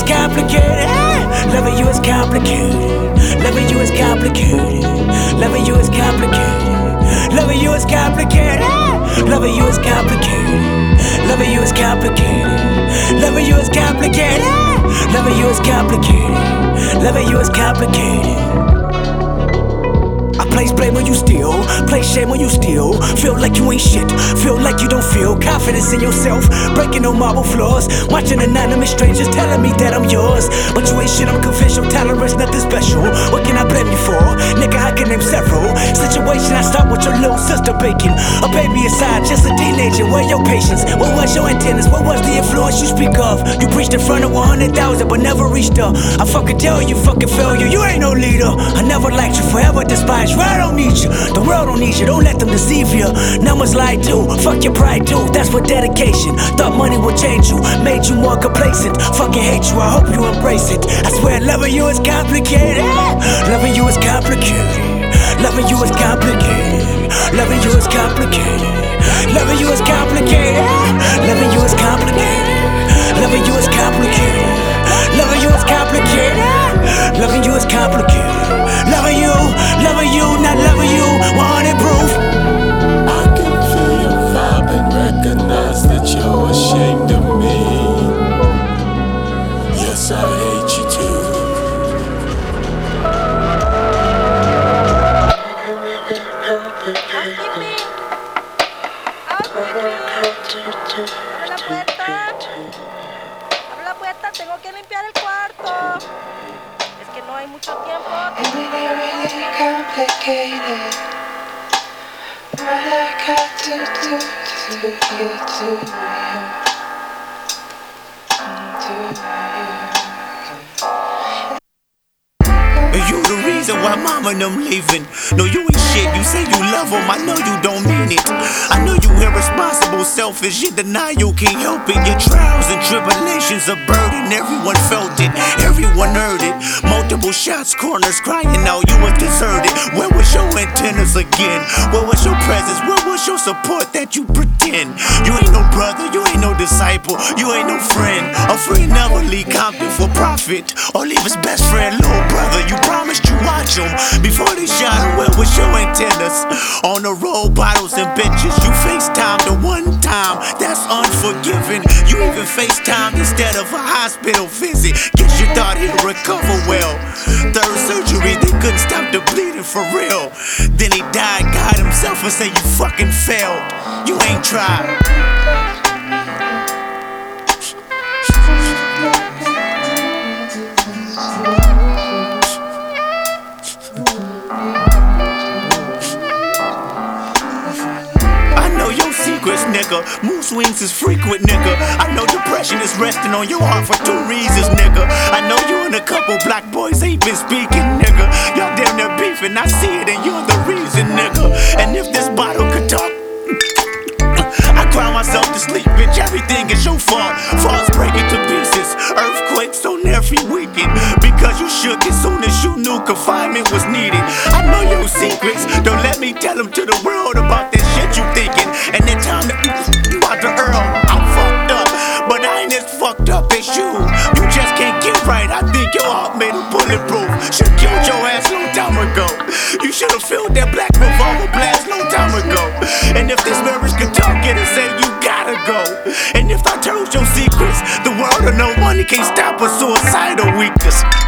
complicated. Loving you is complicated. Loving you is complicated. Loving you is complicated. Loving you is complicated. Loving you is complicated. Loving you is complicated. Loving you is complicated. Loving you is complicated. Loving you is complicated. I place blame when you steal, place shame when you steal. Feel like you ain't shit, feel like you don't feel confidence in yourself, breaking on marble floors, watching anonymous strangers telling me that I'm yours. But you ain't shit, I'm confidential, tolerance nothing special. What can I blame you for? Nigga, I can name several situation I start with your little sister baking a baby aside, just a teenager. Where your patience? What was your antennas? What was the influence you speak of? You preached in front of 100,000 but never reached up. I fucking tell you, fucking failure, you ain't no leader. I never liked you, forever despised you. I don't need you, the world don't need you. Don't let them deceive you. Numbers lie too, fuck your pride too. That's what dedication. Thought money would change you, made you more complacent. Fucking hate you, I hope you embrace it. I swear loving you is complicated. Loving you is complicated. Loving you is complicated. Loving you is complicated. Loving you is complicated. Loving you is complicated. Loving you is complicated. Loving you is complicated. Loving you is complicated. Loving you, not loving you. 100 proof. I can feel your vibe and recognize that you're ashamed of me. Yes, I hate you too. Abre la puerta, tengo que limpiar el cuarto. Es que no hay mucho tiempo. Complicated. What I got to do to get to And you the reason why mama and them leaving. No, you ain't shit, you say you love them, I know you don't mean it. I know you irresponsible, selfish, you deny you can't help it. Your trials and tribulations are burden, everyone felt it, everyone heard it. Multiple shots, corners, crying out, you was deserted. Where was your antennas again? Where was your presence? Where was your support that you pretend? You ain't no brother, you ain't no disciple, you ain't no friend. A friend never leave Compton for profit, or leave his best friend, little brother. You promised you watch him before they shot him. Where was your antennas? On the road, bottles and benches. You FaceTime the one time, that's unforgiving. You even FaceTime instead of a hospital visit. Guess you thought he'd recover well. Third surgery, they couldn't stop the bleeding for real. Then he died, God himself, and said you fucking failed. You ain't tried. Nigga, mood swings is frequent, nigga. I know depression is resting on your heart for 2 reasons, nigga. I know you and a couple black boys ain't been speaking, nigga. Y'all damn near beefing, I see it and you're the reason, nigga. And if this bottle could talk, I cry myself to sleep, bitch, everything is your fault. Falls breaking to pieces, earthquakes on every weekend. Because you shook as soon as you knew confinement was needed. I know your secrets, don't let me tell them to the world about that shit you thinking. And that time that you out the Earl, I'm fucked up, but I ain't as fucked up as you. You just can't get right, I think your heart made it bulletproof. Should've killed your ass long time ago. You should've filled that black revolver blast long time ago. And if this marriage could talk, it'd say you gotta go. And if I told your secrets, the world of no money can't stop a suicidal weakness.